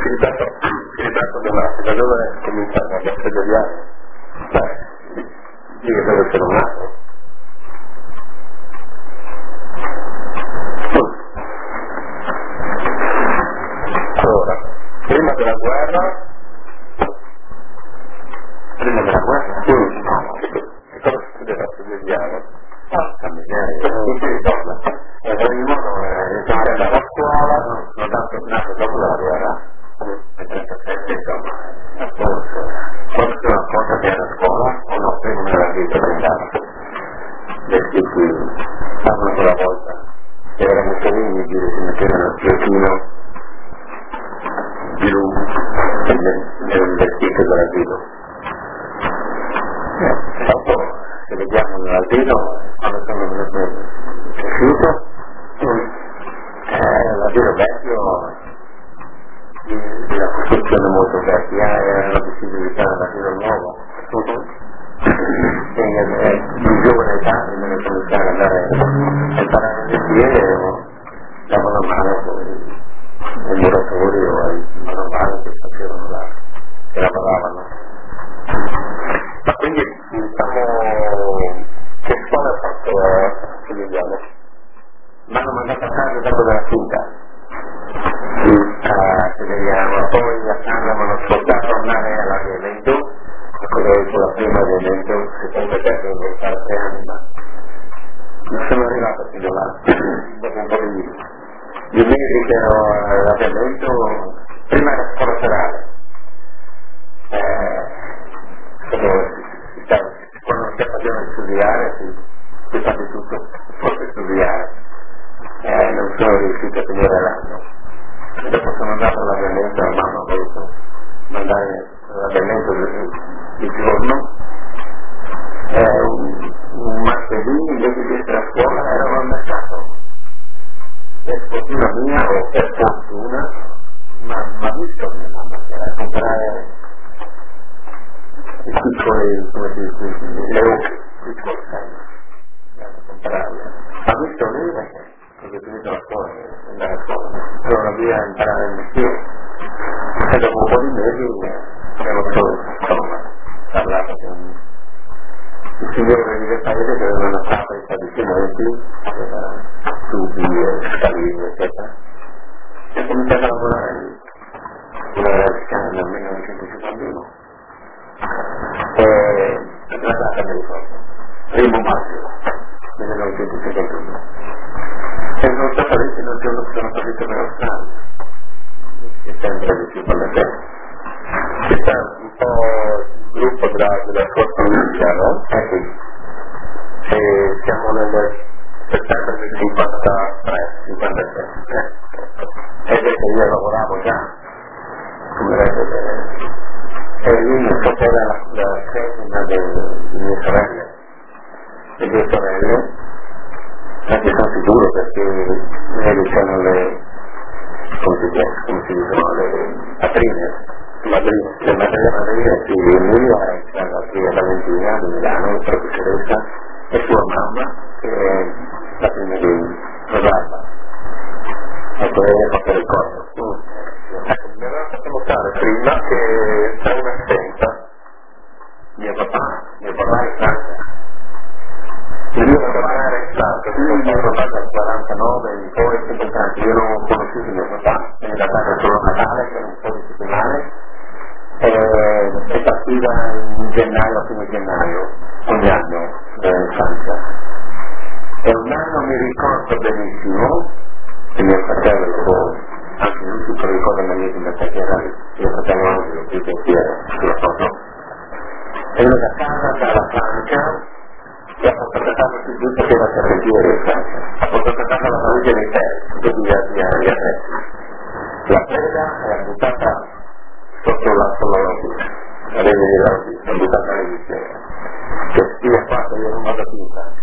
ripeto domani, da dove cominciare? Da Federiano? Io devo essere un altro. Allora, prima della guerra, che cosa succedeva a Federiano? Non si ricorda. In ogni modo ritornare dalla scuola, non nato dopo la guerra, nel 37 insomma, forse una cosa che era a scuola, o no, prima nella vita prendava. Perché qui, una sola volta, era Mussolini, si mettevano il giochino blu nel vestito dell'asilo. Dopo, se vediamo nell'asilo, quando sono cresciuto, l'asilo vecchio, la costruzione molto vecchia, era la possibilità dell'asilo nuovo. Di giovane età, prima di cominciare ad andare a imparare le piede, davano la mano ai muratori o ai manovali che facevano che lavoravano. Ma quindi diciamo che scuola ha fatto Filigliano? Mi hanno mandato a casa dopo della finta a Filigliano, poi andavano a tornare all'avviamento, cosa ho detto la prima avviamento, secondo te che devo fare 3 anni, ma non sono arrivato fino là, dopo un po' di mesi che ero all'avviamento, prima era scuola serale. Quando non c'è occasione di studiare si fa di tutto, forse studiare, non sono riuscito a finire l'anno. Dopo sono andato all'avviamento, la mamma ha voluto mandare all'avviamento di giorno, un martedì invece di essere a scuola ero al mercato. Per fortuna mia o per fortuna, ma visto mia mamma che era a comprare i piccoli, come si dice, le occhi, piccoli sangue, a comprarle. Ha visto lei perché ho finito la scuola, andare a scuola, allora via a imparare il mestiere. E dopo un po' di mesi abbiamo solo parlato con il signore del paese che aveva una fabbrica di cementi, aveva tubi e scalini, eccetera. E ho cominciato a lavorare lì, una radica nel 1951. La data mi ricordo, 1° maggio 1951. E non so fare fino al giorno che sono partito per l'Australia, che sempre di più con la terra. C'è un po' il gruppo della scorsa Italia, no? E siamo nel settembre del 57. E perché io lavoravo già come vedete. E lì mi sapeva la crescita di mie sorelle, le 2 sorelle, anche sono sicuro perché lei sono le, come si dicono, le madrine di Emilia, la figlia Valentina di Milano, la professoressa, e sua mamma, che è la figlia di Rosalba. Ecco, lei ha fatto ricordo. Ecco, mi aveva fatto notare prima che c'è un'assenza. Mio papà è Francia. Mio papà era in Francia, mio papà dal 49 in poi è sempre tanto. Io non ho conosciuto mio papà, è da casa solo a Natale, che era un po' di settimane, e partiva in gennaio, a fine gennaio, ogni anno in Francia. E un anno mi ricordo benissimo, che mio fratello, anche lui si ricorda meglio perché era mio fratello Angelo, più pensiero sulla foto, e lui da casa, dalla Francia, e ha portato a casa più poteva servire in Francia, ha portato a casa la valigia dei ferri, tutti gli attrezzi. La preda era buttata sotto la rovina, la rete di rovina, l'ho buttata nel bicchiere, che sia fatto io non vado più in Francia.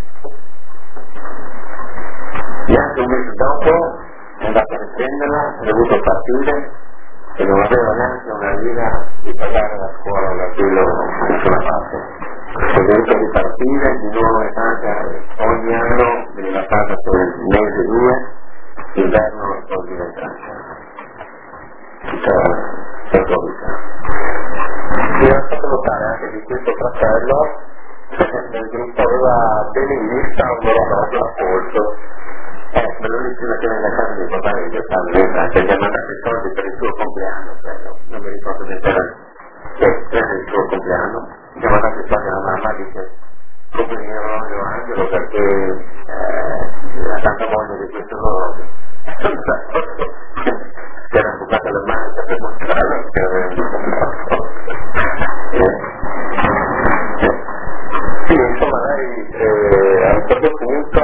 Neanche un mese dopo è andato a riprenderla, è dovuto partire e non aveva neanche una lira di pagare la scuola, l'asilo, nessuna parte. È dovuto ripartire di nuovo in Francia, ogni anno veniva a casa per un mese o 2, l'inverno e poi in Francia. la tua vita. Mi ha fatto notare anche di questo fratello nel gruppo aveva bene in vista un orologio a polso. Me lo dice che nella casa di papà di questa vita, che gli ha mandato i soldi per il suo compleanno, non mi ricordo se era il suo compleanno, gli ha mandato i soldi alla mamma, dice compri un orologio Angelo perché ha tanta voglia di questo orologio. Si era bucata le mani per mostrarlo che aveva sì, insomma lei a un certo punto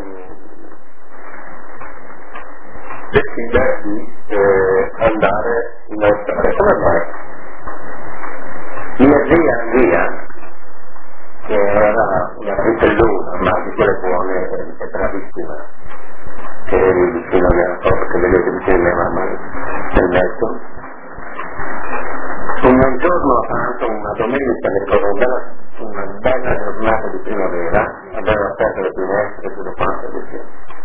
decide di andare in Australia. Come mai? Mia zia, che era una fritellona, ma di quelle buone e bravissima, che eri vicino alla cosa che vedete vicino a mia mamma nel letto. Un giorno a pranzo, una domenica, una bella giornata di primavera, abbiamo aperto le finestre e tutto quanto vicino.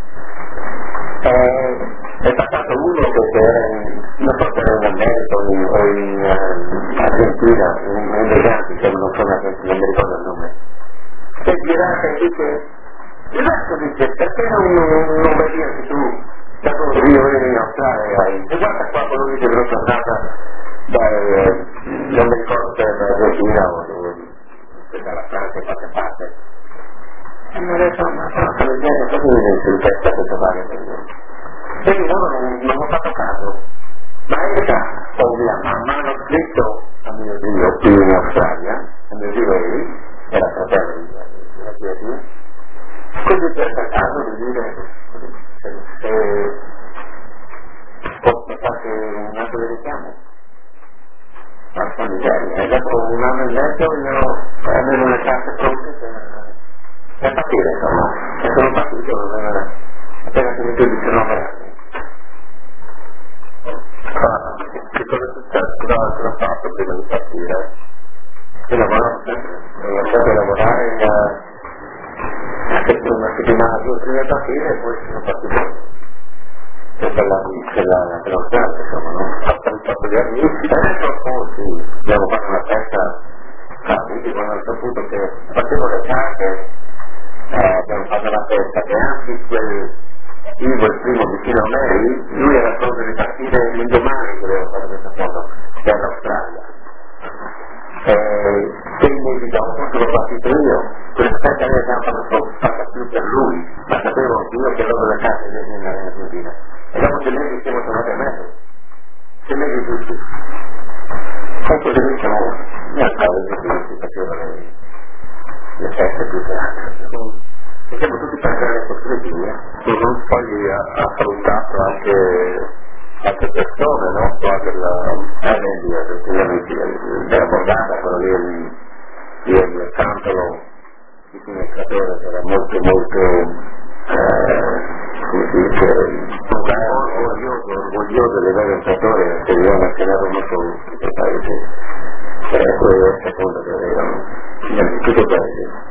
È passato uno che era non so se era in America o in Argentina, un legante che non sono argentino, non mi ricordo il nome, che girata e dice Gilberto, dice, perché non vedi anche tu da dove io ero in Australia e guarda qua quello lì che l'ho tornata non mi ricordo se era Argentina o dalla Francia in qualche parte. E mi ha detto, ma porca miseria, cosa mi viene in testa questa varia per me? E loro non ho fatto caso, ma in realtà ho mia mamma hanno scritto a mio zio qui in Australia, a mio zio Eli, era fratello della zia Dio, così per caso di dire se posso fare un atto di richiamo. Porca miseria, e dopo un anno e mezzo io avevo le carte pronte per partire, insomma, e sono partito appena finito il 19 anni. Che cosa è successo? Cosa ho fatto prima di partire? Io lavoravo sempre, ho iniziato a lavorare una settimana due prima di partire e poi sono partito per l'Australia, insomma, no? Ho fatto gli amici, sì, abbiamo fatto una festa quindi quando ho saputo che facevo le carte abbiamo fatto la festa e anche quel Ivo, il primo vicino a me, lui era pronto di partire l'indomani che avevo fatto questa foto per l'Australia. 6 mesi dopo sono partito io, quella festa ne abbiamo fatta più per lui, ma sapevo io che avevo le carte in Argentina. E dopo 6 mesi siamo tornati a me, 6 mesi tutti. E così mi ha fatto che si facevano le feste più grandi. E siamo tutti per le costruzioni. Poi ha salutato anche persone, no? Qua della Bordata, quello lì il Campolo, il siniscatore, che era molto come si dice, orgoglioso dei vari imperatore, che avevano tenuto molto il paese, era quello del secondo che avevano, tutto il paese.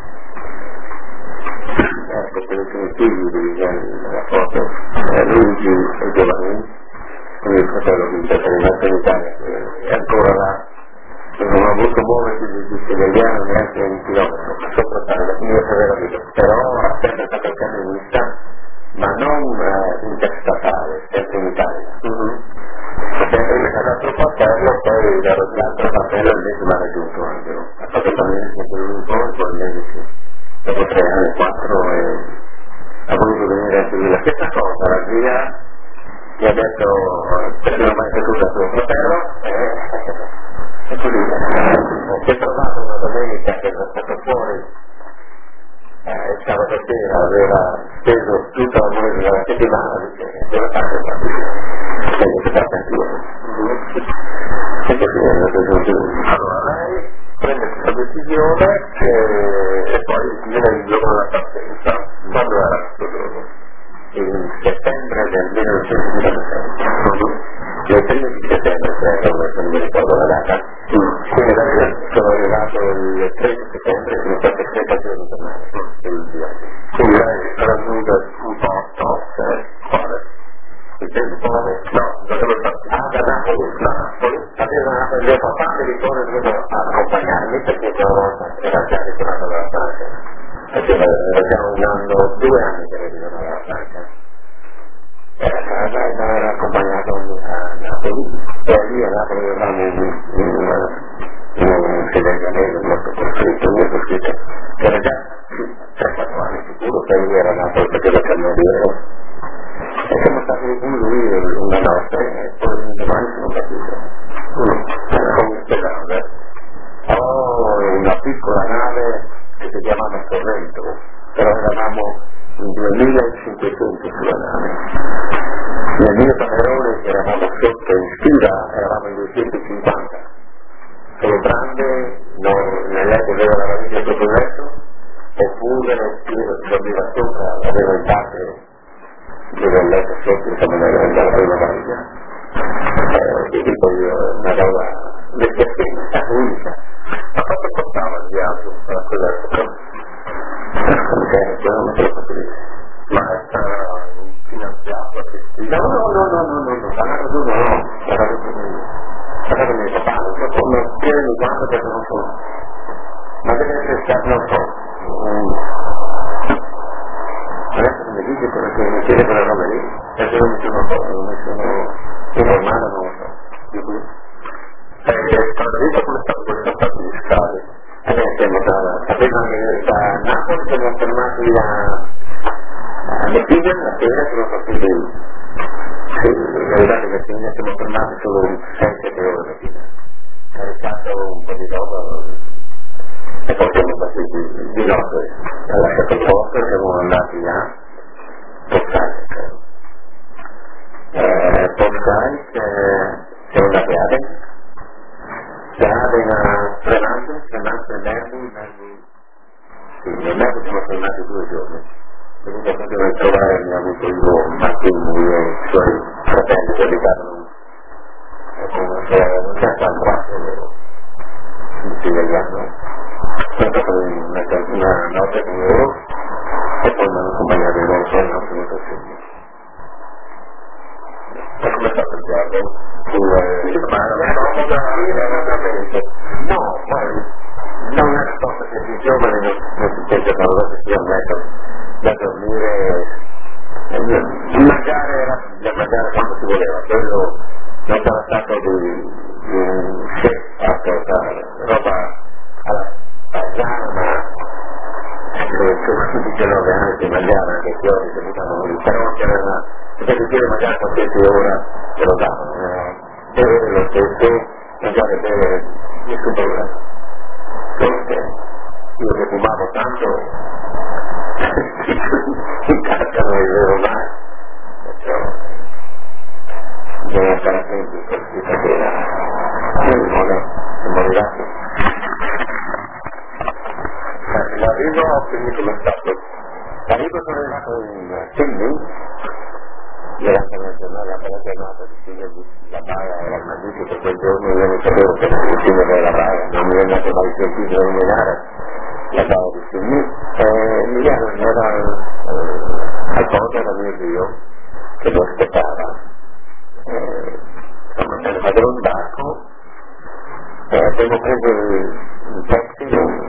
Questi ultimi figli della foto, Luigi e Giovanni, quindi il fratello di Caterina in Italia, è ancora là, non ho avuto muoversi di Siciliano neanche un chilometro, sopra la mia severa vita, però ha sempre stato camionista, ma non interstatale, sempre in Italia. Sempre mi ha dato il fratello, poi l'altro fratello invece mi ha raggiunto anche, ha fatto camionista per un po', poi invece dopo 3 anni, 4 e ha voluto venire anche lui la stessa cosa, la zia mi ha detto perché non mai saputo suo fratello e così si è trovato una domenica che era stato fuori il sabato sera, aveva speso tutta la settimana dove fare il partito e si è stata anche e così è andato giù. Allora lei prende questa decisione e poi viene il giorno della partenza. Quando era questo giorno? In settembre del 1996. Il 1 di settembre, non mi ricordo la data. Quindi sono arrivato il 13 settembre e sono stato 30 giorni per me. Quindi lei raggiunge un posto, quale? Il Napoli, da Napoli, aveva le papate di Torre dovuto accompagnarmi perché era già ritornato dalla Francia, perché era già 2 anni che ero ritornato dalla Francia. Era accompagnato a Napoli e lì a Napoli eravamo in un segregamento molto costruito, che era già 3-4 anni sicuro, che lui era Napoli perché lo cameriere. E siamo stati con lui una notte e poi domani sono partito. Con un'ospedale. Ho una piccola nave che si chiamava Sorrento, però eravamo in 2500 sulla nave. Nel mio camerone eravamo sotto in stiva, eravamo in 250. Solo grande, nel letto aveva la valigia sotto il letto, oppure dormiva sopra, aveva il padre dove il letto sotto, insomma, nella valigia. E poi una roba vecchia unica. Ma quanto costava il viaggio a quell'epoca? Non te lo posso dire. Ma era finanziato, assistito? No, guardate il mio papà, non tiene in quanto perché non so. Ma deve essere stato, non so. Adesso mi dice quello che mi chiede quella roba lì, perché non mi sono informato, non lo so. Quando dico come è stato questo fatto di strade, sapevano che da Napoli siamo fermati a Messina, la sera sono partiti, la verità che Messina siamo fermati solo 6-7 ore Messina, caricato un po' di roba e poi siamo partiti di notte, ho lasciato il posto e siamo andati a Potsdam, siamo andati a Aden. A Tremante, Nervi, sì, nel Nervi siamo tornati 2 giorni, quindi potevo trovare il mio amico Ivo Martini e i suoi fratelli che abitavano non c'è quanto in siciliano, sono stato una notte con loro e poi mi hanno accompagnato in loro sono venuto insieme. E come è stato il viaggio? No, poi non è cosa che si giovane non si sente quando si sia messo da dormire, mangiare quando si voleva, quello non sarà stato di un chef, roba alla paesana, ma che 19 anni si mangiava anche i fiori che buttavano lì, però c'era se devi mangiare qualsiasi ora te lo davano, bere lo stesso, mangiare bere nessun problema. Perché io che fumavo tanto in casa non è vero mai, perciò bisogna stare attenti per questa sera, siamo arrivati. L'arrivo quindi come è stato? L'arrivo sono arrivato in Sydney. Era una giornata di fine la baia era magnifica quel giorno, io non sapevo che il fine della baia, non mi è andato mai sentito nominare la baia di Sydney e Milano era al porto da mio zio che lo aspettava. Insomma, siamo andati in un barco, abbiamo preso il taxi,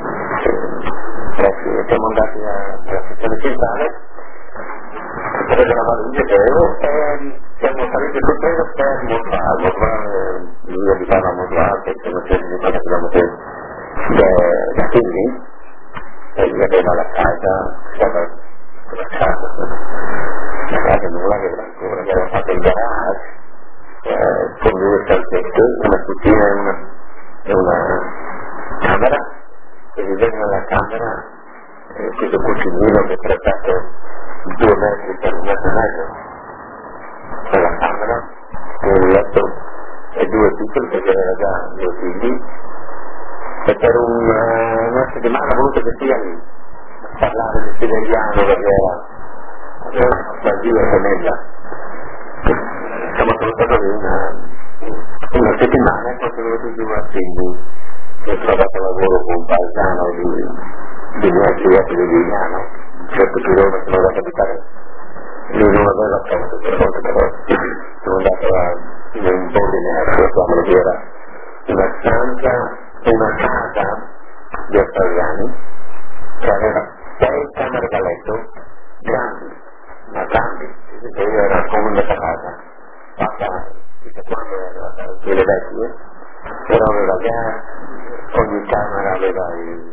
siamo andati alla stazione centrale presa la valigia che avevo e siamo saliti sul treno per Montreal, lui abitava a Montreal che sono 150 km da Sydney e lui aveva la casa, la casa nuova che aveva fatto il garage con 2 stanzette, una cucina e una camera e viveva nella camera questo cucinino che era stato 2 metri per 1,5 metri per la camera, un letto e 2 piccoli perché aveva già 2 figli e per una settimana ha voluto che sia lì a parlare di siciliano perché aveva una gira gemella. Siamo salutati una settimana e poi sono venuti giù a Sydney che ho trovato lavoro con un paesano di miei clienti di Vignano, certo chilometro da capitale lui non aveva fatto per volta però sono andato in un ordine a sua che era una stanza, una casa di australiani che aveva 6 camere da letto grandi, ma grandi, e era come una casa fatta quando erano quelle vecchie, però aveva gas, ogni camera aveva i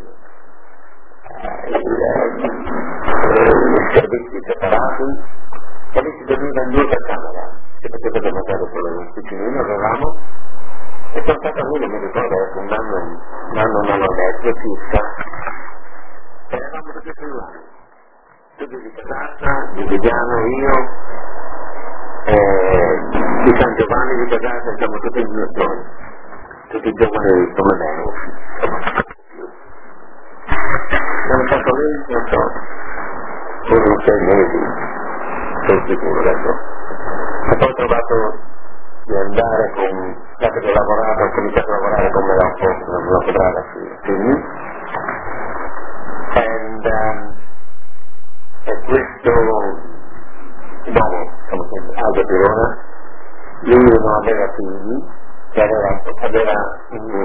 servizi separati e lì si dormiva in 2 per camera, si poteva mangiare solo un cucinino, avevamo, e sono stato lì, mi ricordo, un anno e mezzo circa, eravamo tutti friulani, tutti di Casassa, di Viviano, io, di San Giovanni di Casassa, siamo tutti giovani come me, sono stato lì, non so, solo 6 mesi, sono sicuro adesso. E poi ho trovato di andare con, dato che ho cominciato a lavorare con Meloppo, una fotografia film, e questo uomo, Aldo Pirona, lui non aveva figli, aveva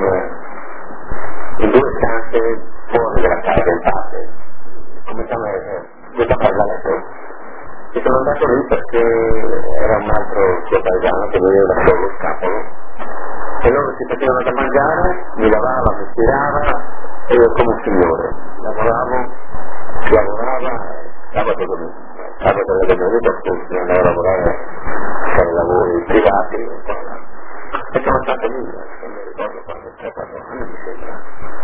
in 2 stanze fuori della casa in parte, come questa casa letto. E sono andato lì perché era un altro suo paesano che viveva solo scapolo, e loro si facevano da mangiare, mi lavava, mi stirava, e io come un signore lavorava sabato e domenica appunto andavo a lavorare per lavori privati e sono stato lì, non mi ricordo quando, 3-4 anni mi sembra,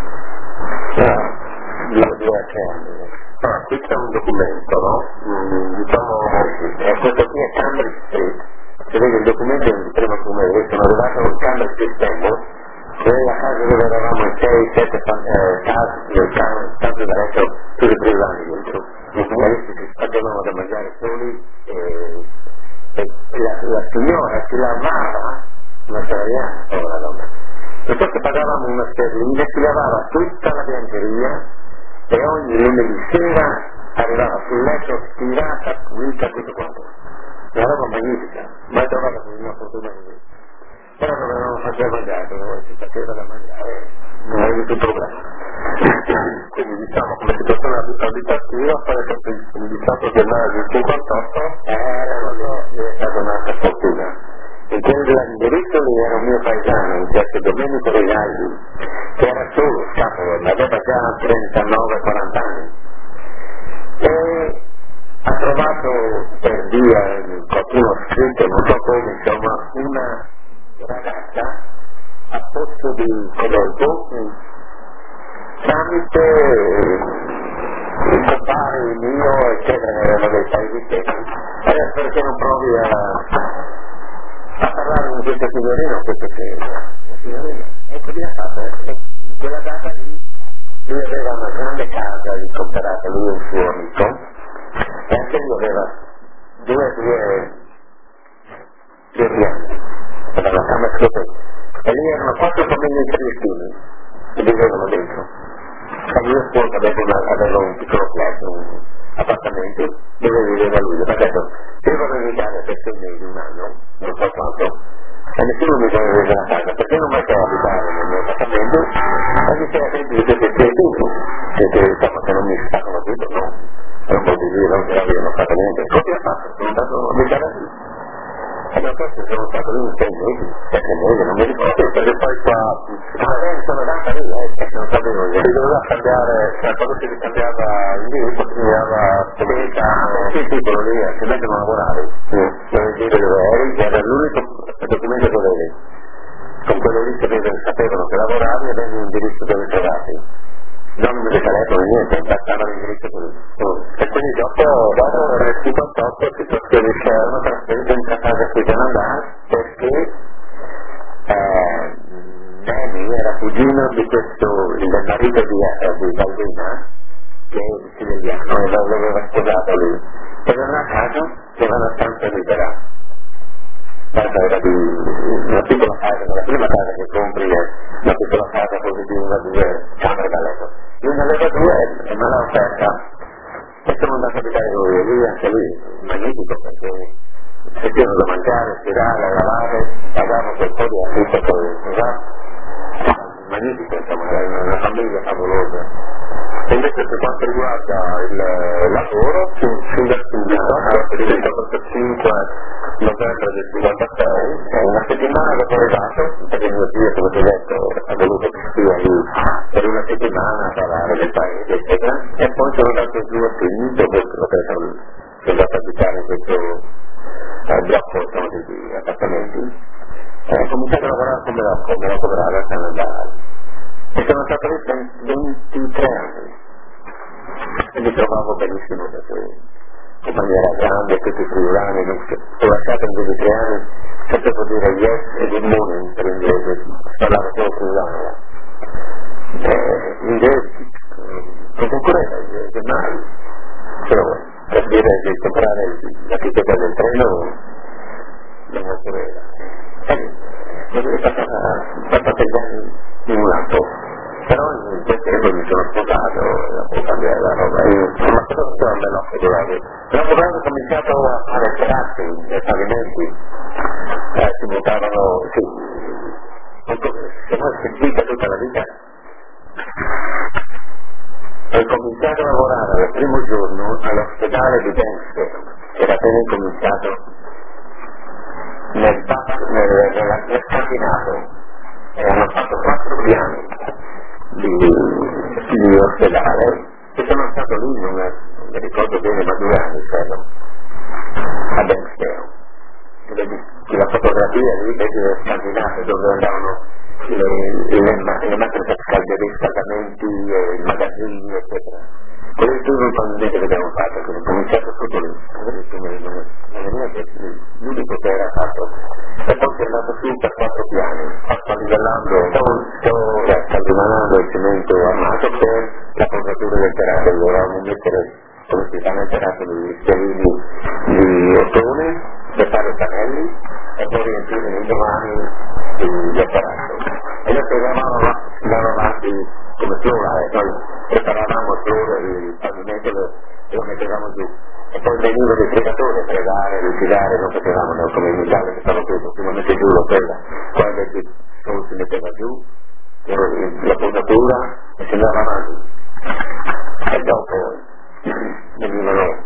2 o 3 anni. Qui c'è un documento, no? Diciamo, questo qui è Cambridge Street, si vede il documento in prima come sono arrivato a Cambridge Street, che è la casa dove eravamo in 6-7 case da letto, tutti friulani dentro. I questi si facevano da mangiare soli e la signora si lavava, una australiana, povera donna, e poi pagavamo una sterlina, si lavava tutta la biancheria e ogni lunedì sera arrivava sul letto stirata, pulita, tutto quanto. Una roba magnifica, mai trovata con una fortuna così. Però dovevamo fare mangiare, si faceva da mangiare, non avevi più problema. Quindi diciamo come situazione abitativa, poi il 18 gennaio del 58 è stata un'altra fortuna. In quello dell'indirizzo lì era un mio paesano, un certo Domenico Regalli, che era solo scapolo, ma aveva già 39-40 anni. E ha trovato per via, qualcuno ha scritto, non so come, insomma, una ragazza a posto di Codolfo, tramite il compare mio, eccetera, che erano dei paesi stessi. Adesso perché non provi a parlare con questa signorina o questa signorina? E così ha fatto, in quella data lì lui aveva una grande casa lì comprata, lui e un suo amico, e anche lui aveva due piani, aveva una camera scoperta, e lì erano 4 famiglie triestini che vivevano dentro. E io sposo aveva un piccolo flat, un appartamento dove viveva lui. Ho detto, devo in Italia per 6 mesi, un anno, non so quanto, e nessuno mi vuole vedere la casa, perché non mai stavo a abitare nel mio appartamento, e mi sei sentito che sei tutto, che non mi staccano tutto, no, non posso dire, non avevano fatto niente. Cosa ha fatto? Sono andato a abitare lì. E non so se sono stato lì 6 mesi, 7 mesi, non mi ricordo, perché poi qua, sono andata lì, non sapevo io. Si doveva cambiare, quando si cambiava l'indirizzo, bisognava sì, quello lì, si mettono a lavorare, dove dire dove eri, che era l'unico documento che avevi. Con quello lì sapevano che lavoravi e avevi l'indirizzo dove trovarti. Non mi telefono niente, bastava l'indirizzo così. E quindi dopo nel 58 si trasferisce trasferito in casa qui da andare perché Danny era cugino di del marito di Baldina, che è siciliano, e l'aveva sposato lui. Era una casa che era una stanza libera. Era di una piccola casa, la prima casa che compri è una piccola casa così di 1 o 2 camere da letto. Lui ne aveva 2 e me l'ha offerta E siamo andati a abitare con lui, anche lui, magnifico, perché se pieno da mangiare, stirare, lavare, pagavamo quel po' di affitto poi, magnifico, insomma, era una famiglia favolosa. E invece per quanto riguarda il lavoro, fin da subito, il 5 novembre del 56, una settimana dopo l'esatto, perché mio zio, come ti ho detto, ha voluto che stia lì per una settimana a parlare del paese, eccetera, e poi sono andato giù a finito, sono andato a abitare in questo blocco di appartamenti. Ho cominciato a lavorare come lavorare a Canada e sono stato lì per 23 anni e mi trovavo benissimo perché compagnia era grande, tutti friulani, ho lasciato in 23 anni, sapevo dire yes e good morning per inglese, parlavo solo friulano. L'inglese con concorrenza, mai, però per dire di comprare la ticket del treno non ho correva. È passata gli anni in un lato, però in quel tempo mi sono sposato e ho cambiato la roba. Ma cosa sono bell'occhio di loro? Però quando ho cominciato a fare terrazzi nei pavimenti, si buttavano, se voi sentite tutta la vita. Ho cominciato a lavorare il primo giorno all'ospedale di Densdale, che era appena incominciato nel Scandinavo, e hanno fatto 4 piani di ospedale e sono stato lì, non mi ricordo bene, ma 2 anni credo, a Densdale. Vedi la fotografia lì, vedi le Scandinave dove andavano le macchine per riscaldamenti, i magazzini, eccetera. Quello è tutto il pavimento che abbiamo fatto, quindi ho cominciato tutto lì, l'unico che era fatto, e poi si è andato su per 4 piani, sto livellando, sto rimanendo il cemento armato per la quadratura del terrazzo, dovevamo mettere come si fanno il terrazzo di stellini di ottone per fare i pannelli e poi riempire nei domani del terrazzo. E adesso andavamo avanti come flora e poi preparavamo il flora il pavimento e lo mettevamo giù. E poi veniva il fregatore a fregare, liquidare, non potevamo, no, come in Italia che stava tutto, si mette giù lo quella, quando il sole si metteva giù, la posatura e si andava avanti. E dopo venivano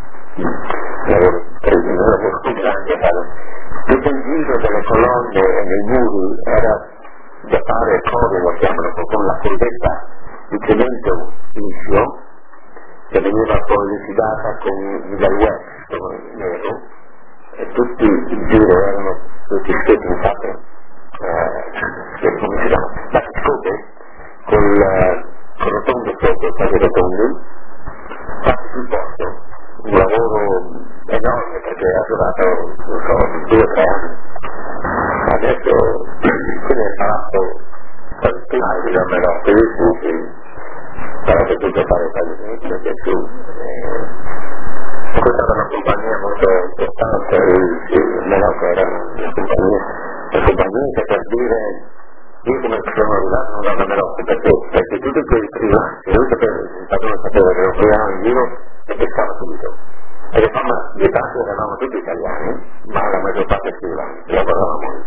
lavoro più grandi a fare. Tutto il giro delle colonne e dei muri era da fare cose, lo chiamano, con la cosiddetta di cemento liscio, che veniva poi liquidata con del wax nero, e tutti il giro erano tutti scritti in fatto, come si chiama? Battiscope, con rotondo sotto, quasi rotondi, fatti sul posto, un lavoro enorme perché ha durato, non so, 2 o 3 anni. Adesso quindi è palazzo prima di Lamerò, per i fusi, sarebbe tutto fare pavimenti perché su. Questa era una compagnia molto importante, Melocco era una compagnia che per dire, io come sono arrivato non da Melocco, perché tutti quei privati, lui sapeva che ero privano in giro e pescava subito. E le famma di parte eravamo tutti italiani, ma la maggior parte scrivani, lavoravamo lì.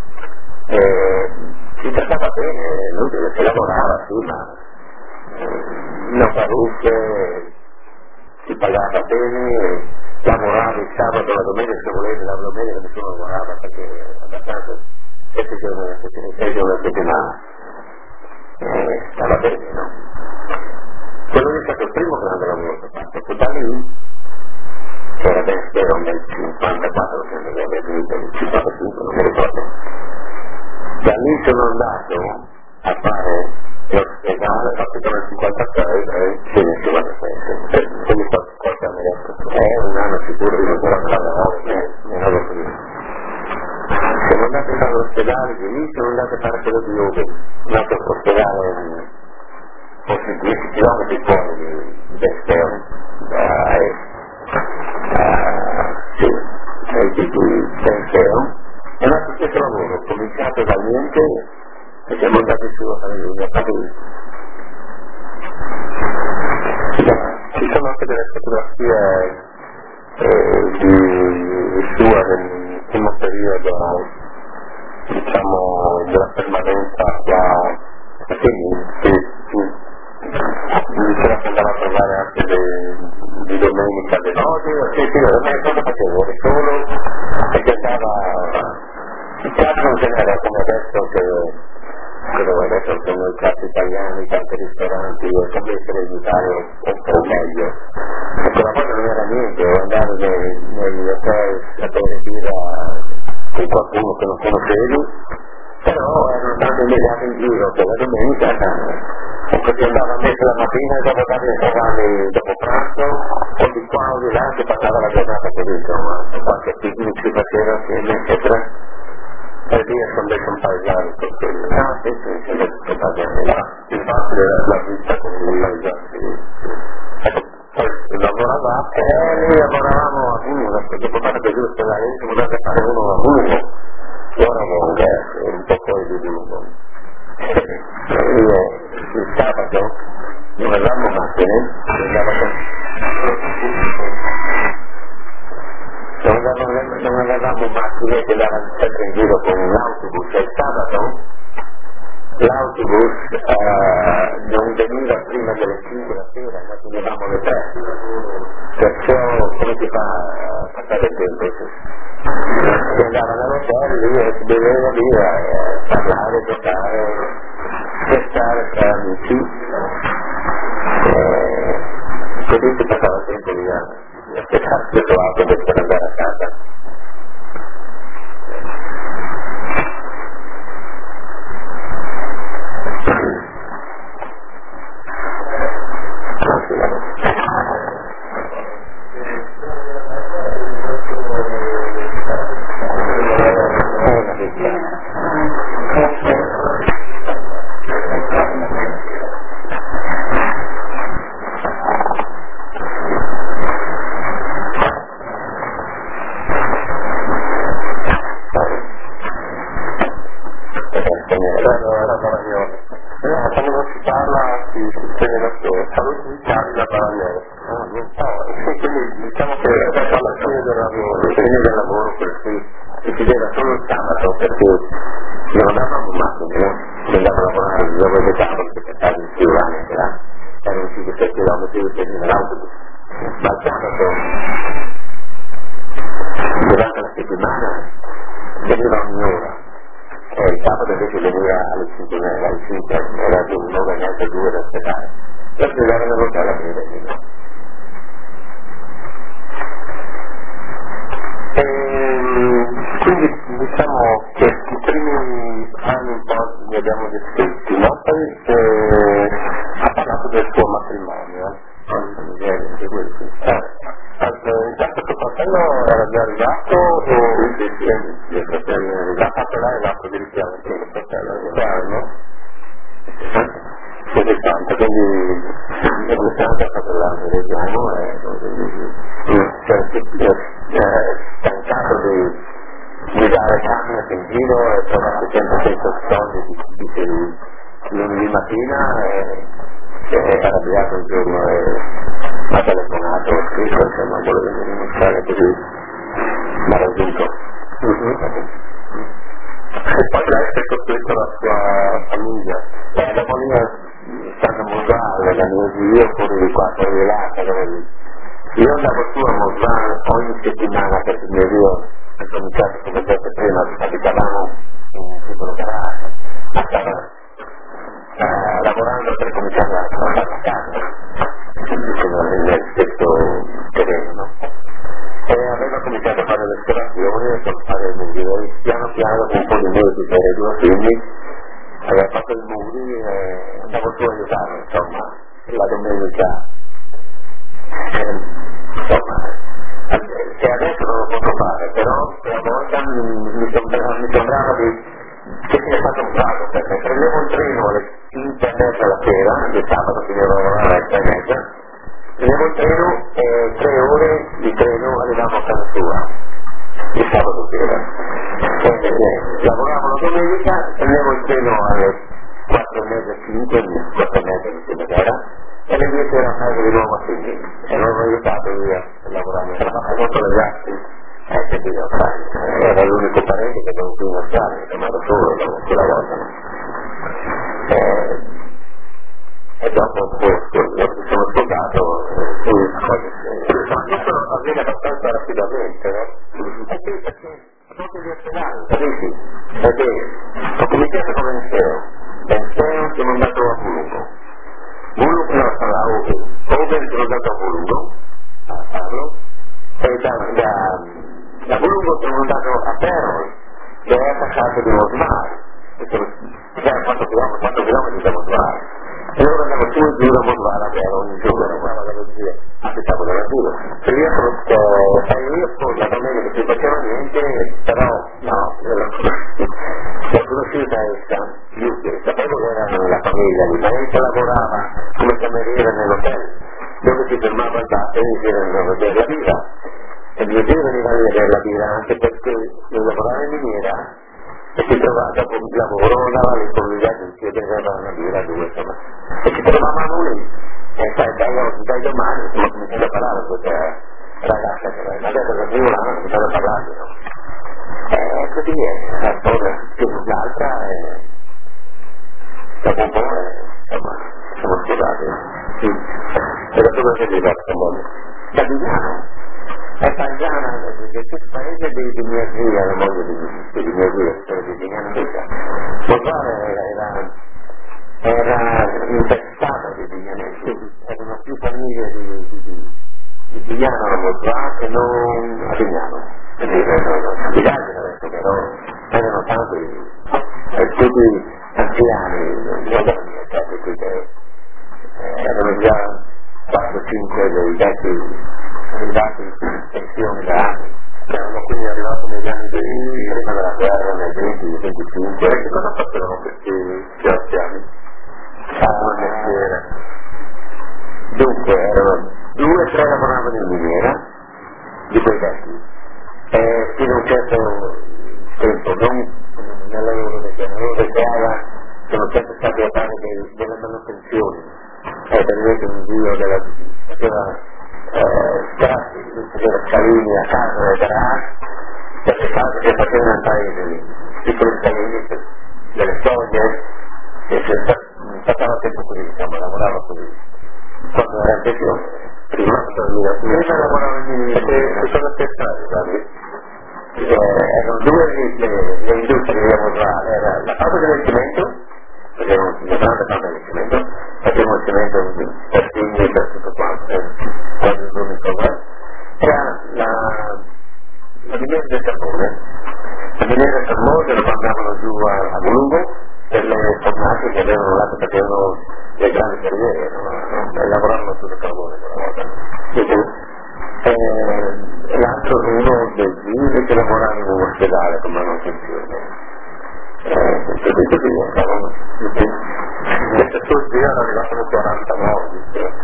Si trattava bene, lui si lavorava, sì, ma non parrucche, si pagava bene, lavorava il sabato, la domenica se volevi, la domenica nessuno lavorava perché abbastanza 6 giorni a settimana. Stava bene, no? Quello è stato il primo grande lavoro che ho fatto, poi da lì, che era ben spero nel 54, che non aveva finito nel 55, non mi ricordo. Da lì sono andato a fare l'ospedale, fatto per il 56 e fino al 56. Quindi qualche anno adesso. È un anno sicuro di non lavorare, mi ero prima. Sono andato a fare l'ospedale di lì, sono andato a fare quello di Ove, un altro ospedale forse 10 km fuori di Desteo, di Desteo. È un altro stesso lavoro, ho cominciato da niente e siamo andati su a fare lui, a fare lui. Ci sono anche delle fotografie di sua nel primo periodo, diciamo, della permanenza qua, diceva che andava a trovare anche di domenica delle sì, la domenica cosa facevo? Solo perché andava il teatro in genere come adesso adesso sono i teatri italiani, tanti ristoranti, e come essere in Italia un po' meglio. E quella volta non era niente, andavo negli hotel a bere birra con qualcuno che non conoscevi, però erano tanti immediati in giro, che la domenica si andava a mettere la mattina e dopo andare a cavalli dopo pranzo, o di qua o di là, si passava la giornata così, insomma, qualche picnic si faceva assieme, eccetera. E lì è Foundation Paesani, sì, il fatto la vita con i paesani. Poi lavoravate? Noi lavoravamo a uno, perché potete per giusto la legge, potete fare uno a uno, ora un po' poi di lungo. Io il sabato non avevamo macchine, non avevamo macchine che andavano sempre in giro con un autobus, e il sabato l'autobus non veniva prima delle 5 la sera, noi venivamo alle 3, perciò come si fa a passare il tempo? Si andava all'hotel lì e si beveva lì a parlare, giocare, scherzare tra amici, così si passava il tempo lì a aspettare questo autobus per andare a casa. Quando si parla si tiene da solo, saluti di Carla Baragliere. Quindi diciamo che alla fine del lavoro per cui si chiedeva solo il sabato, perché non andavamo macchine, no? Si andava a lavorare dove abitavo, perché stavo in Fiorani, erano 5-6 km di l'autobus. Ma il sabato, durante la settimana, veniva ogni ora. Il sabato invece veniva alle 5, era di un'ora e mezza, 2 da aspettare. Per arrivare nell'hotel a venire. Quindi diciamo che i primi anni un po' li abbiamo descritti, no? Poi ha parlato del suo matrimonio. Intanto suo fratello era già arrivato o l'ha fatto lei l'atto di richiamo? Il fratello è arrivato, siete tanto, quindi il santo ha fatto l'atto di richiamo stancato di dare camion in giro e trovare sempre senza soldi, dice lunedì mattina è arrabbiato il giorno e mi ha telefonato, ho scritto che non volevo iniziare così, mi ha raggiunto. E poi lei si è costruito la sua famiglia? La famiglia stanno a Mosale, da mio zio, fuori di qua, fuori di là, io andavo su a Mosale ogni settimana perché mio zio ha cominciato, come detto prima, abitavamo in un piccolo garage, ma stava lavorando per cominciare a fare la casa, nel stesso terreno, no? E aveva cominciato a fare le osservazioni e a fare i muri, piano piano dopo un po' di mesi per i 2 figli, aveva fatto i muri e andavo su a aiutarlo, insomma, la domenica. Insomma, che adesso non lo posso fare, però una volta mi sembrava che sia stato un caso, perché prendevo un treno alle 5:30 la sera, il sabato finivo a lavorare alle 6:30, prendevo il treno e 3 ore di treno arrivavo a casa sua, il sabato sera. Lavoravo la domenica, prendevo il treno alle 4,5, 4,5 mi sembra che era, e alle 10 era a casa di nuovo a Sydney, e non ho aiutato lui a lavorare, ha fatto le gatti, che devo fare, era l'unico parente che avevo qui in Australia, che mi ero solo quella volta. E dopo sono sposato su cose, questo avviene abbastanza rapidamente, no? Perché proprio di ospedale, capisci? Perché ho cominciato come Enseo sono andato a Vulungo no, a Over sono andato a Vulungo a farlo, e da Vulungo sono andato a Perol, che è attaccato di Mosmar, c'era 4 km da Mosmar. E allora andavo su e giù da Mosmar, che era ogni giorno, lavorava dallo zio, aspettavo dalla zio. Se io la domenica non si faceva niente, però no, l'ho conosciuta essa, sapevo che era nella famiglia di Parenza, lavorava come cameriera nell'hotel, dove si fermava al bar e venivano a vedere la birra. E mio zio veniva a vedere la birra anche perché io lavoravo in miniera, e si trovava, dopo il lavoro, andava alle conviviate insieme, aveva una birra, due, insomma, e ci trovavamo lì, e dai domani, insomma, cominciamo a parlare con questa ragazza che mi ha detto che io l'hanno cominciato a parlare, no? E così è, la storia più l'altra, e dopo un po', insomma, siamo scusati, sì, e da cosa si diversa un po', da Vignano. È paesana del stesso paese di mia zia, la moglie di mia zia, di Vignano Vita. Mosmar era infestata di vignanesi, erano più famiglie di Vignano a Mosmar che non a Vignano. A Vignano adesso però erano tanti, tutti anziani, erano già 4-5 dei vecchi arrivati in pensione da anni, erano quindi arrivati negli anni prima della guerra, nel 20-25, e che cosa facevano questi più anziani? Facevano il mestiere. Dunque, erano 2 o 3 lavoravano in miniera, di quei vecchi, e fino a un certo tempo, non nella loro vecchiaia, sono sempre stati a fare delle manutenzioni, per esempio un zio faceva scalini a casa e perché case che facevano al paese lì, piccoli scalini, delle soglie, e passava tempo così, insomma, lavorava così. Quando era in pensione, prima lavorava in miniera, che cosa aspettare, erano 2 le industrie di Mosmar, era la fabbrica del cemento, facevano una grande fabbrica del cemento, facevano il cemento per figli e per tutto quanto, quando sono in comune, era la miniera del carbone. La miniera del carbone lo mandavano giù a Vulungo per le fornate che avevano là, perché avevano le grandi carriere, e lavoravano sul carbone quella volta. E l'altro uno dei figli che lavorava in un ospedale come manutenzione. Questa sua zia era arrivata nel 49,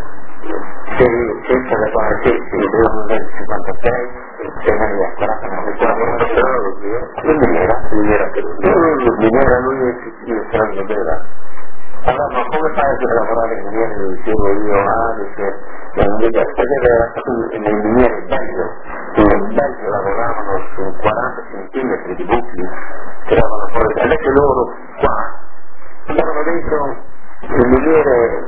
senza le quali si vedevano nel 56, insieme a 49, miniera lui e si vedeva. Allora, ma come fai a lavorare in miniere? Lo dicevo io, dice, perché era stato nei miniere in Belgio lavoravano su 40 cm di buchi, tiravano fuori, e invece loro qua andavano dentro le miniere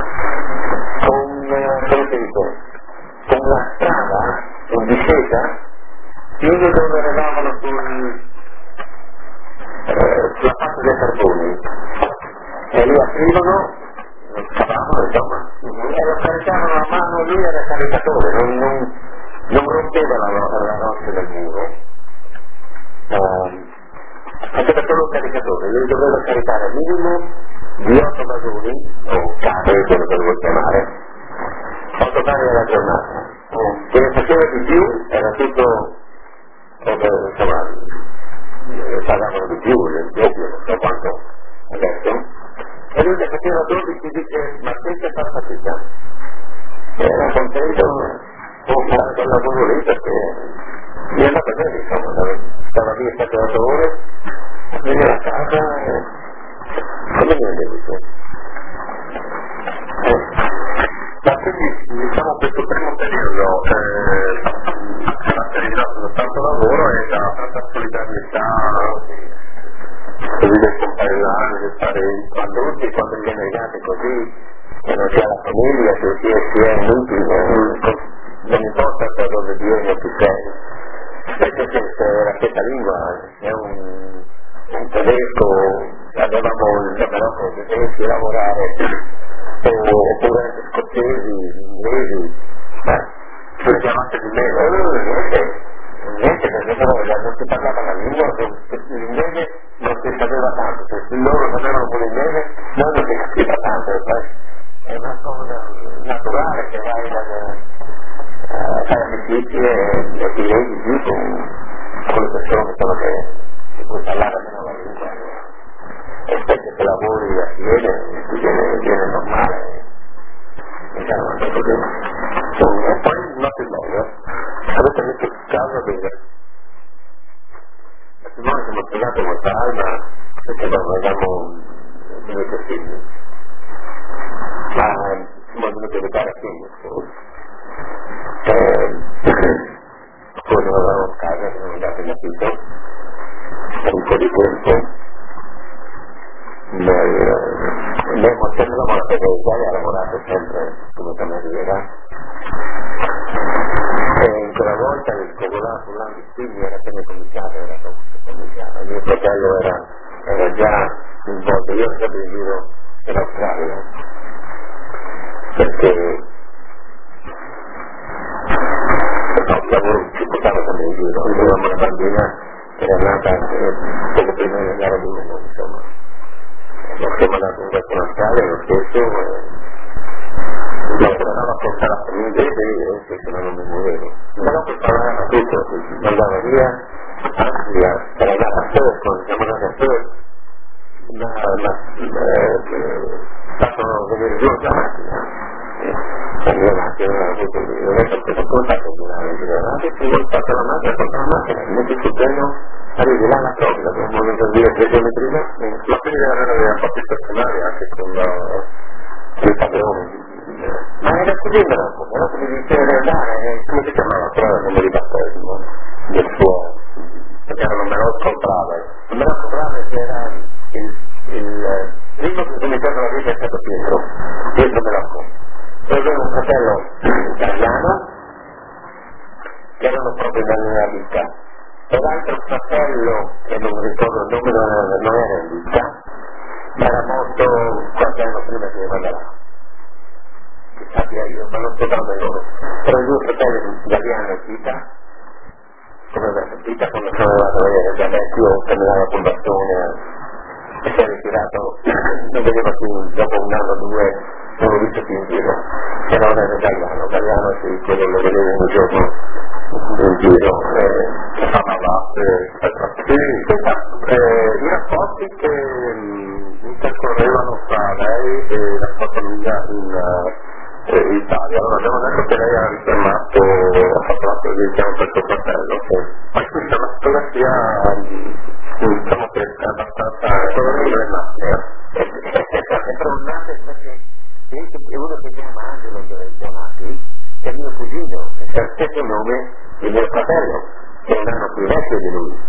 con una strada in discesa, fino dove arrivavano sulla parte dei carboni, e li aprivano, scavavano, insomma, e lo caricavano a mano, lui era caricatore, non rompeva la roccia del muro, anche perché era un caricatore, lui doveva caricare al minimo di 8 vagoni, o carri, quello che lo vuoi chiamare, 8 carri alla giornata. Che ne faceva di più era tutto, insomma, pagavano di più, il doppio, non so quanto adesso, e lui che faceva 12 dice, ma senza far fatica. Era contento di fare quel lavoro lì perché mi è andato bene, insomma, stava lì 7-8 ore, veniva a casa e come debito. Ma quindi diciamo questo primo periodo caratterizzato da tanto lavoro e da tanta solidarietà, così del compaesano, del parente. Quando viene legate così, che non sia la famiglia, che si è inutile, non importa dove viene o chi sei. Spesso c'è la stessa lingua, è un tedesco, avevamo il Marocco tedeschi lavorare, oppure scozzesi, inglesi, Ci chiamate di meno? niente, perché non si parlava la lingua, l'inglese non si sapeva tanto, se loro sapevano pure l'inglese, noi non si capiva tanto, è una cosa naturale che vai a fare amicizie e ti leggi più con le persone che puoi parlare almeno la lingua. E spesso se lavori assieme viene normale. E poi il matrimonio. Avete messo in casa bene. Il matrimonio siamo spiegato molta alma perché avevamo due figli. Ma siamo venuti a educare figli. Poi non avevamo casa, siamo andati in affitto per un po' di tempo. Abbiamo sempre lavorato in Italia, ha lavorato sempre come cameriera e in quella volta il covolato là di figli era appena cominciato, il mio fratello era già involto, io ero stato in giro per l'Australia perché lavoro ci portava sempre in giro, avevamo una bambina che era nata poco prima di andare a Dublino, insomma. Lo siamo andato in questa Australia lo stesso lo tornavo a portare la famiglia e se no non mi muovevo ma dopo parlava tutto andava via per andare a Perth siamo andati a Perth fatto venire giù la macchina la macchina non è che ho contato di ho fatto la macchina metti sul treno arrivi là alla Florida, abbiamo voluto dire 3 chilometri là, ma quindi aveva fatti personali anche con il padrone. Ma era così bravo, però come diceva di andare, come si chiamava? Però era come di battesimo del suo, perché non me lo comprava. Non me lo comprava perché era il primo che mi torna la vita è stato Pietro Melocco. Poi avevo un fratello italiano che erano proprio dalla mia vita. E l'altro fratello, che non ricordo il nome, non era in vita, ma era morto qualche anno prima che io vada là. Che sappia io, ma non so tanto il nome. Però i due fratelli Gagliano e Tita, come aveva Tita quando sono andato a vedere già vecchio, camminava col bastone e si è ritirato, non vedeva più, dopo un anno o due, non l'ho visto più in giro. Però non era Gagliano sì, quello lo vedevo un giorno in giro i rapporti che intercorrevano fra lei e la sua famiglia in Italia. Allora abbiamo detto che lei ha richiamato, ha fatto la posizione per suo fratello, ma questa è una fotografia diciamo che è abbastanza problematica. È problematica perché è uno che si chiama Angelo Donati, che è mio cugino, che ha lo stesso nome di mio fratello, che è un anno più vecchio di lui.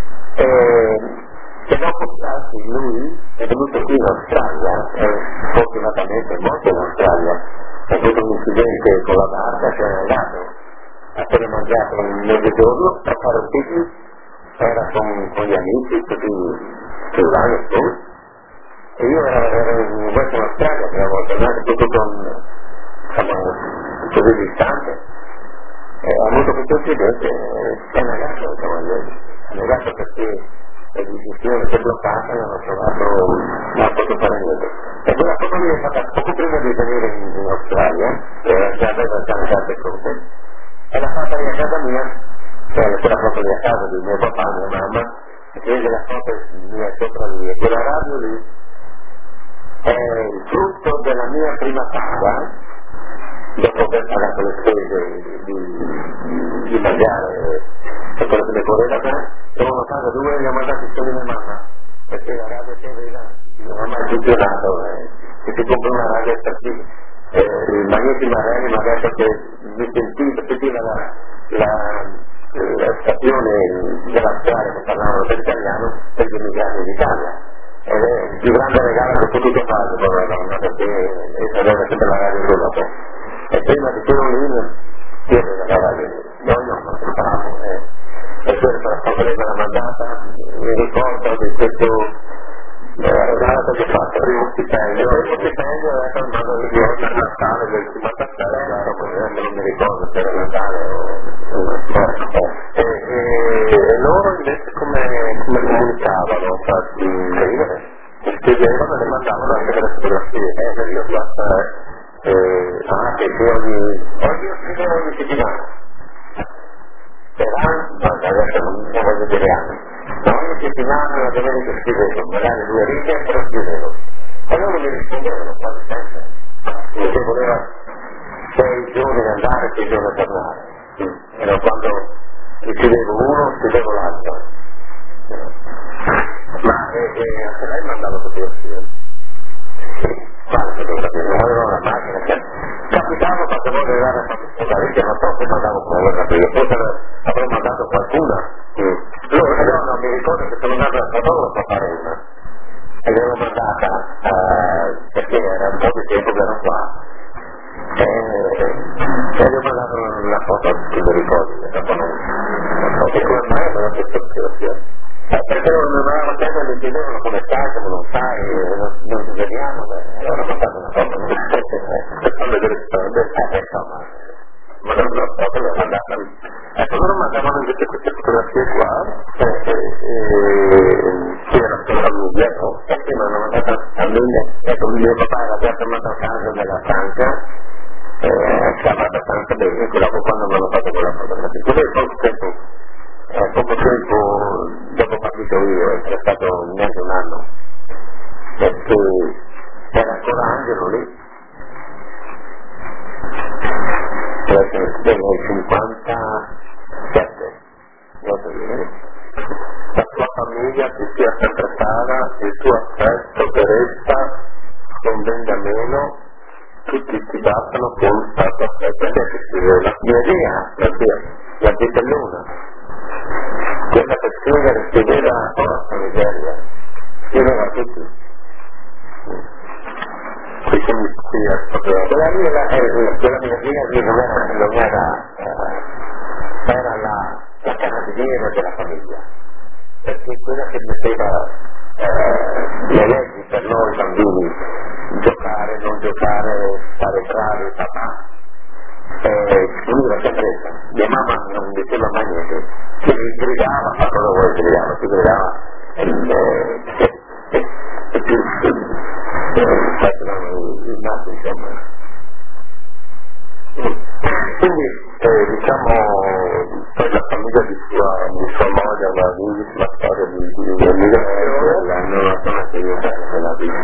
E dopo lui è venuto qui in Australia, fortunatamente è morto in Australia, ha avuto un incidente con la barca, si è andato, ha appena mangiato un mezzogiorno, a fare figli, era con gli amici, tutti sul lago su, e io ero in Western Australia, che avevo tornato tutto con, insomma, così distante, e ho avuto questo incidente, è negato, insomma, negato perché le decisioni si è bloccata e non ho potuto fare niente. E quella foto lì è fatta poco prima di venire in Australia, che già aveva tante cose, e l'ha fatta a casa mia, cioè quella foto lì a casa di mio papà e mia mamma, e si vede la foto mia sopra lì, e quella radio lì è il frutto della mia prima paga, dopo aver pagato le spese di mangiare e quello che mi correva me, sono a casa due e gli ho mandato i soldi a mia mamma, perché la radio che aveva, io non ha mai funzionato, che si compra una radio il Magneti Marelli mi ha detto che mi sentiva la stazione della strada che parlavano per italiano per gli immigrati d'Italia. Ed è il più grande regalo che ho potuto fare con la donna, perché essa aveva sempre la radio dopo. E prima di quello lì io regalava no, non si bravo. E poi per la mandata mi ricordo di questo regalo che ho fatto, il primo stipendio è tornato il giorno a Natale del 56, non mi ricordo se era Natale o e loro invece come comunicavano? Scrivevano e le mandavano anche delle fotografie, io che oggi io scrivevo ogni settimana per anni, adesso non voglio dire anni, ma ogni settimana la domenica scrivevo, magari 2 righe, però scrivevo e loro mi rispondevano quasi sempre, perché voleva 6 giorni andare, 6 giorni tornare, era quando scrivevo uno, scrivevo l'altro. Ma anche lei mandava fotografie? Sì, quale fotografie? Non avevo una macchina, capitava quando volevo arrivare a fotografie, non so se mandavo fotografie, forse avrei mandato qualcuna. Loro non mi ricordo che sono andato al fotografo a fare una e l'avevo mandata perché era un po' di tempo che ero qua e gli ho mandato una foto che mi ricordo, dopo non so che come mai ho mandato questa fotografia. Perché non avevano tempo e mi chiedevano come stai, come non stai, non ci vediamo, allora ho mandato una foto, per vedere insomma, ma non lo so, l'ho mandata. Ecco, loro mandavano invece queste fotografie qua, che era per la famiglia, e poi mi hanno mandato a famiglia, ecco, mio papà era già tornato a casa della Francia, stava abbastanza bene, quando mi hanno fatto quella fotografia. Poco tempo dopo partito io, è stato neanche un anno, perché era ancora Angelo lì, nel 57, la sua famiglia ti sia sempre cara, il tuo affetto per essa non venga meno, tutti ti battano con stato affetto, che scriveva mia zia, la zia Luna. Quella per scrivere scriveva porca miseria, scriveva a tutti. Quella mia zia non era la carabiniera della famiglia, perché quella che metteva le leggi per noi bambini, giocare, non giocare, stare bravi, papà. Lui sempre mia mamma non diceva mai niente, si gridava, ma cosa vuoi gridava? Si gridava il naso, insomma. Quindi diciamo poi la famiglia di sua moglie ha una lunghissima storia di emigrazione, non la conosco io bene la vita.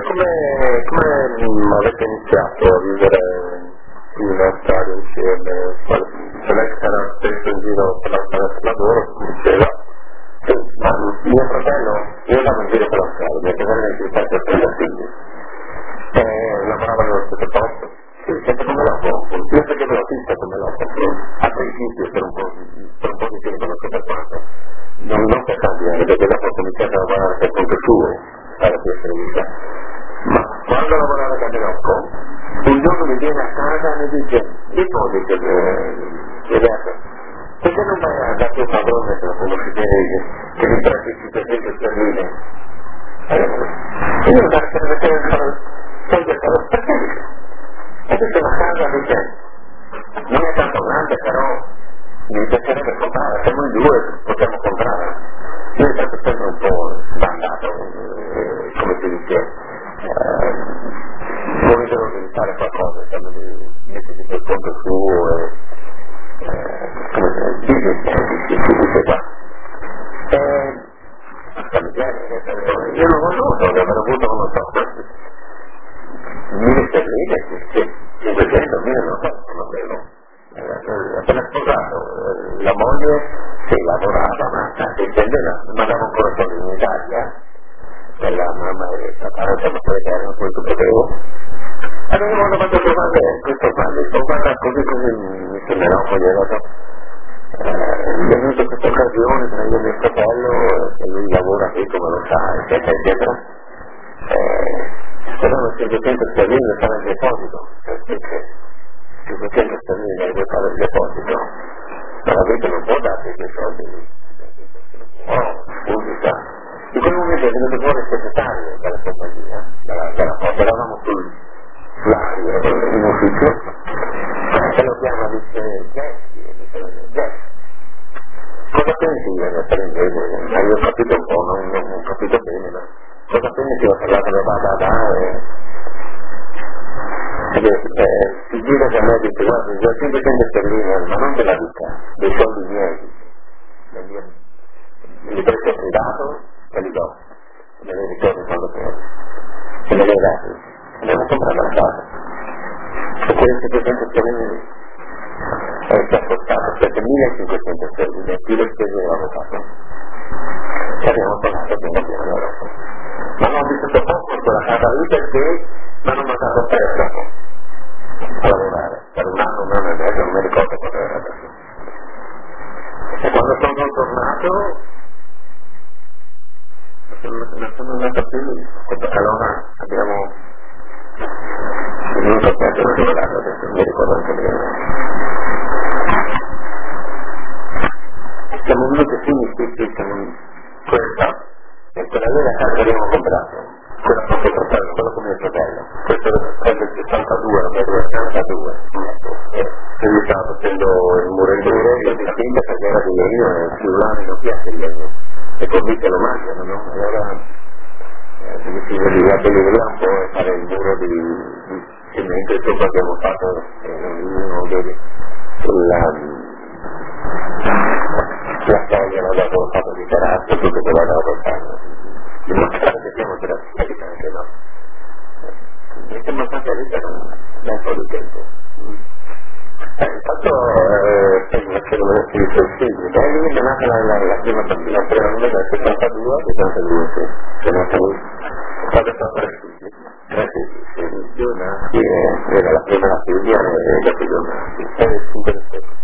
Come avete iniziato a vivere una storia insieme? Se lei era spesso in giro per la strada del lavoro, diceva ma mio fratello, io andavo in giro per la strada, mio fratello è in per 30 figli lavorava nello stesso posto, sempre come loco, io facevo la pista come loco a principio per un po' di tempo, non so per quanto, non per tanti anni, perché dopo ho cominciato a lavorare per conto suo, stare più servita, ma quando lavorava da Melocco un giorno mi viene a casa e mi dice ipotesi perché non vai a dare tuo padrone se lo conosci bene che mi presti 500 sterline e io perché e dice la casa dice non è tanto grande però mi piacerebbe comprare, siamo in 2, possiamo comprare. Io è stato sempre un po' sbandato, come si dice, volevo di fare qualcosa, di mettersi per conto suo come si dice qua. Io non ho avuto, avrò avuto, non so, 1.000 sterline, 500.000, non so, non avevo. Appena sposato, la moglie si lavorava, ma si intendeva, mandava ancora soldi in Italia, della mamma e papà, insomma, che erano molto potevo. Avevano fatto domande, questo qua, mi sono guardato così mi sembrava un po' gelato. Mi è venuta questa occasione tra io e mio fratello, e lui lavora qui come lo sa, eccetera, eccetera. Stavano 500 sterline stava in deposito, perché 500 sterline devo fare il deposito, ma la vita non può darti quei soldi, pubblica. In quel momento è venuto fuori il segretario della compagnia, della cosa, eravamo sull'aria in ufficio, e lo chiama e dice Jeff, cosa pensi di essere inglese? Io ho capito un po', non ho capito bene, ma cosa pensi? Ho parlato si gira da me e dice guarda, io ho 500 sterline, ma non della vita, dei soldi miei, li presto privato e li do, me ne ricordo quando credo, e me li hai dati, me ne ho comprato la casa, e quelle 500 sterline ci ha costato 7.500 sterline, più le spese dell'avvocato, e abbiamo pagato piano piano dopo. Ma non ho vissuto poco in quella casa lì perché mi hanno mandato presto a lavorare, per un anno e mezzo, non mi ricordo cosa era adesso. E quando sono tornato, non sono andato più, allora abbiamo venuto a perdere il lavorato, adesso non mi ricordo anche bene. Siamo venuti finiti, questa, e quella lì la casa che abbiamo comprato, quella con mio fratello, quello con mio fratello, questo è del 62, non è del 72, e lui stava facendo il muretto di spinta perché era di legno e il friulano non piace il legno, e così se lo mangiano, no? E allora si decide di abbellire un po' e fare il muro di cemento, e tutto abbiamo fatto la storia non l'avevo fatto di terrazzo, tutto che vado a portare. Dimostrare che siamo terrazziati anche no. Mi siamo stati a vita da un po' di tempo. Intanto facevano le figli, da lì è nata la prima bambina, del 72 e 72, che è nata lì. Quando sono tre figli, io nasci, era la prima figlia e dopo io nasci, e 5 di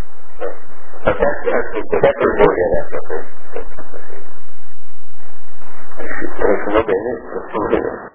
adesso il voi adesso sono bene